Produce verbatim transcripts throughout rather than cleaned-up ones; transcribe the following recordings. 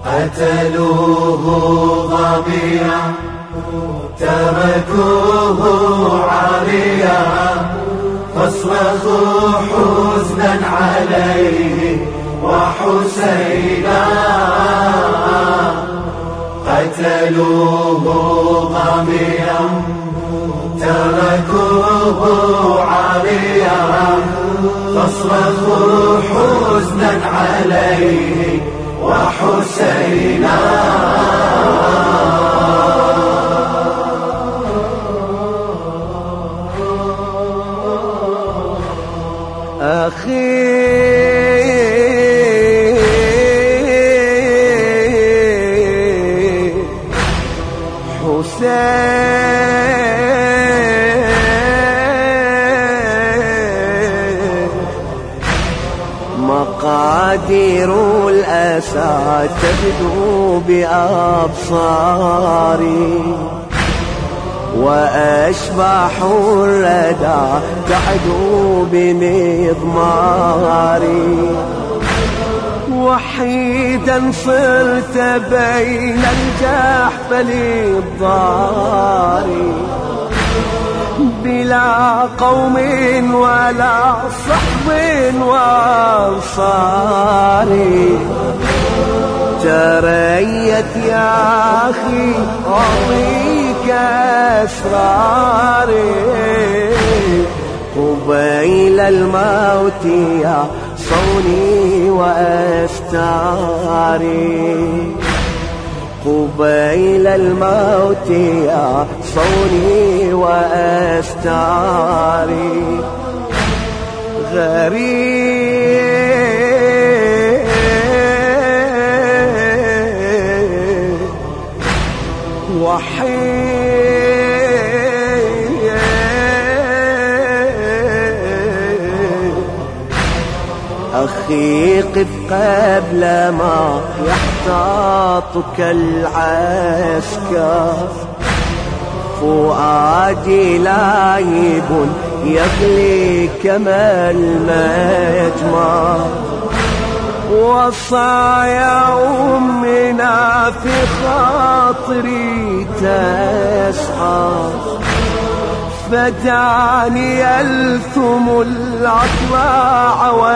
قتلوه ظبيا تركوه عاريا فاصرخوا حزنا عليه وحسينا. قتلوه ظبيا تركوه عاريا فاصرخوا حزنا عليه وحسينا. أخي حسين مقادير الأسى تبدو بأبصاري وأشباح الردى تعدو بمضماري. وحيدا صرت بين الجحفل الضاري بلا قوم ولا صحب وانصاري. تريت يا أخي أعطيك أسراري قبيل الموت يا صوني وأستاري. قبيل الموت يا صوني وأستاري. غريب وحيد أخي قف قبل ما يحتاطك العسكر. فؤادي لايب يغلي كما المجمر. وصايا أمنا في خاطري تسعى فدعني ألثم الأطلاع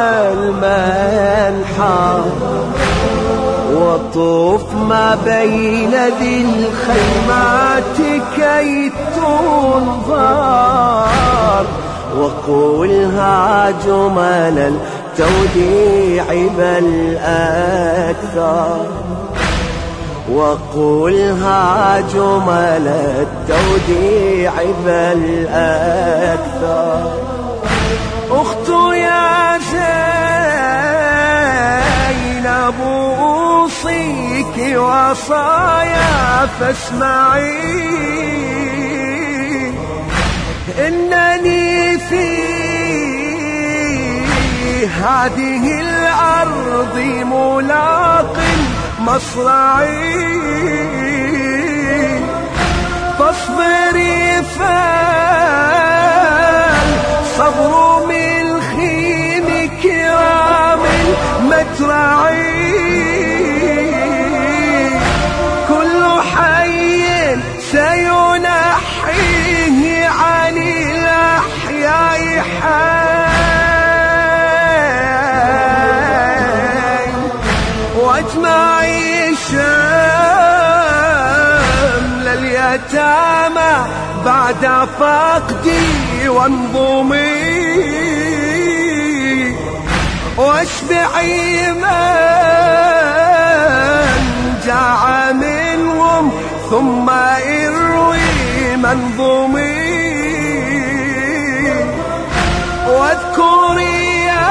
والمنحى. وطوف ما بين ذي الخيمات كي تنظر وقولها جمل التوديع بل أكثر. وقولها جمل التوديع بل أكثر. أخت يا زينب أوصيك وصايا فاسمعي. إنني في هذه الأرض ملاق مصرعي. فاصبري فالصبر من خيم كرام مترعي. كل حي سينحيه عن الأحياء حي. واجمعي شمل اليتامى بعد فقدي وانظمي. واشبعي من جاع منهم ثم اروي منظمي. واذكري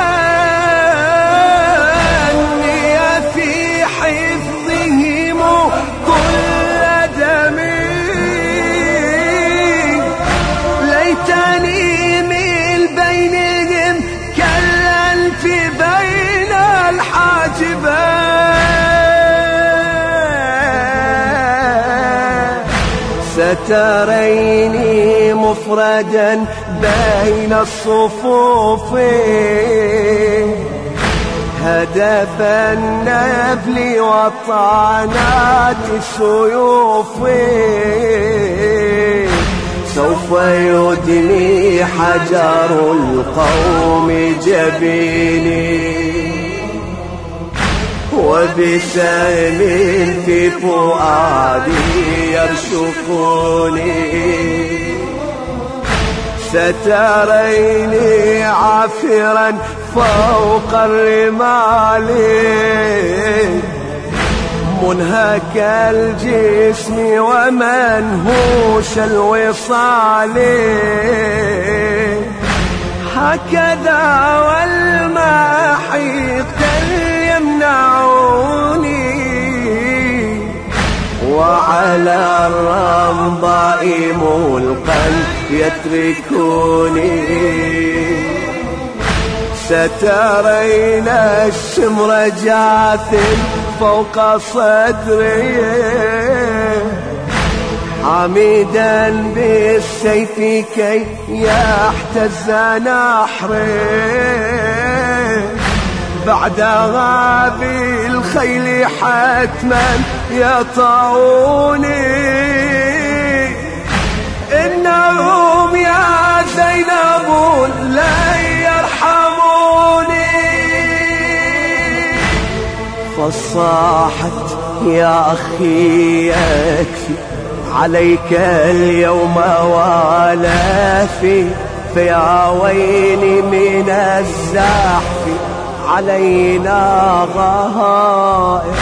ستريني مفردا بين الصفوف هدف النبل وطعنات السيوف سوف يدمي حجر القوم جبيني وبسهم في فؤادي يرشقني ستريني عافرا فوق الرمال منهك الجسم ومنهوش الوصال هكذا والمحيط يمنعوني وعلى الرمضاء ملقا يتركوني سترين الشمر جاثم فوق صدري حميدا بالسيف كي يحتز نحري بعدها بالخيل حتما يطعوني إنهم يا زينب لا يرحموني فصاحت يا أخي يكفي عليك اليوم والافي فيا ويلي من الزحف علينا غائب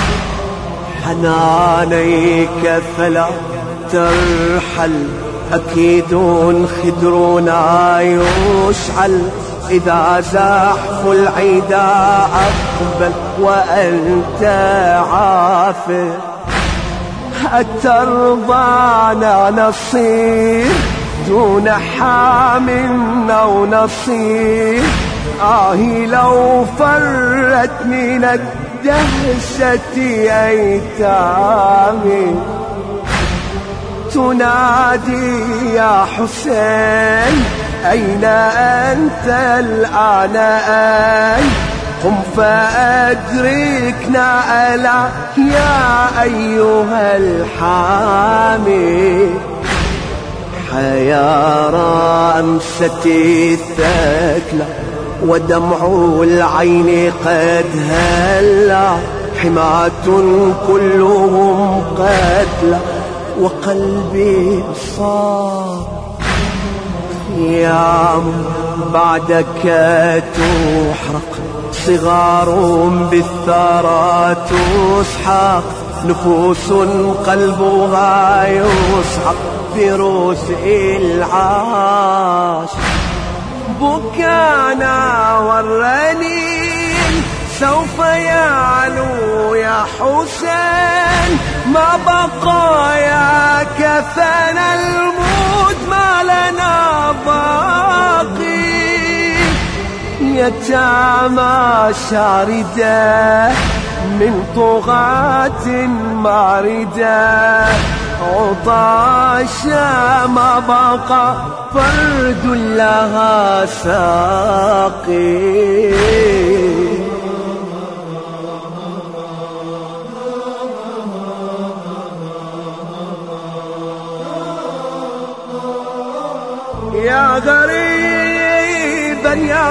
حنانيك فلا ترحل أكيد خدرنا يشعل إذا زحف العيدا أقبل وأنت عافر أترضانا نصير دون حام أو نصير آهي لو فرت من الدهشة أيتامي تنادي يا حسين أين أنت الآن أين قم فأدركنا ألا يا أيها الحامي حيارى أمستي الثكلى ودمع العين قد هلا حماة كلهم قتلى وقلبي صار يا بعدك تحرق صغار بالثرى تسحق نفوس قلبها يسحق بروس العاش بكانا والرنين سوف يعلو يا حسين ما بقى يا كفن الموت ما لنا باقي يتامى شاردة من طغاة ماردة عطاشا ما بقى فرد لها ساقي يا غريبا يا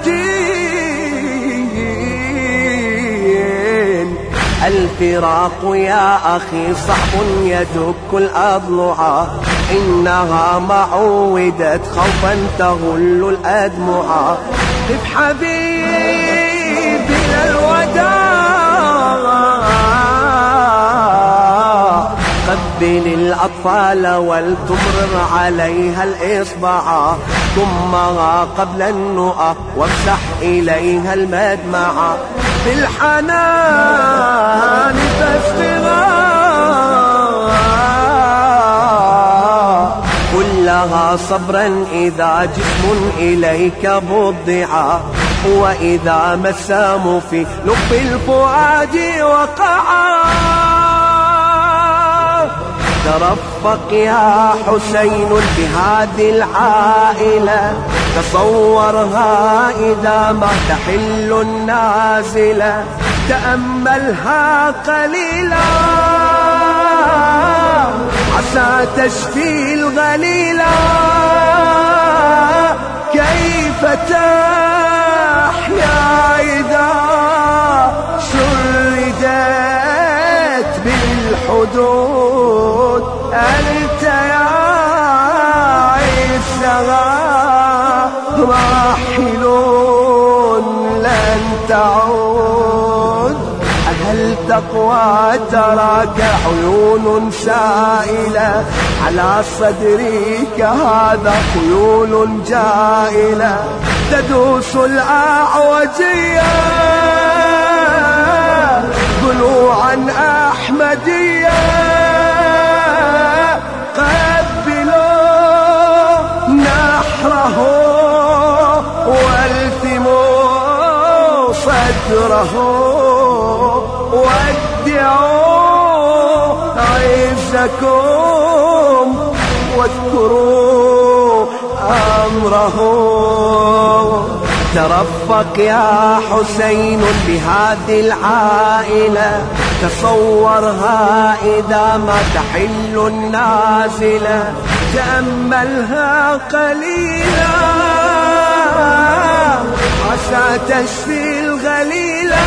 قتيل الفراق يا أخي صعب يدك الأضلع إنها معودت خوفا تغل الأدمع قف حبيبنا الوداع قبل الأطفال ولتمرر عليها الإصبع ضمها قبل النؤى وامسح إليها المدمع بالحنان فاستغى كلها صبرا إذا جسم إليك بضعا وإذا مسام في لب الفؤاد وقعا ترفق يا حسين بهذه العائلة تصورها إذا ما تحل النازلة، تأملها قليلا عسى تشفي الغليلا. كيف تحيا إذا شردت بالحدود؟ أنت يا عيسى راحلون لن تعود. هل تقوى تراك عيون سائلة على صدرك هذا خيول جائلة تدوس الأعوجية ضلوعا أحمدية. قبلوا نحره والتموا صدره وادعوا عزكم واذكروا أمره. ترفق يا حسين بهذه العائلة، تصورها إذا ما تحل النازلة، تأملها قليلا عسى تشفي الغليلا.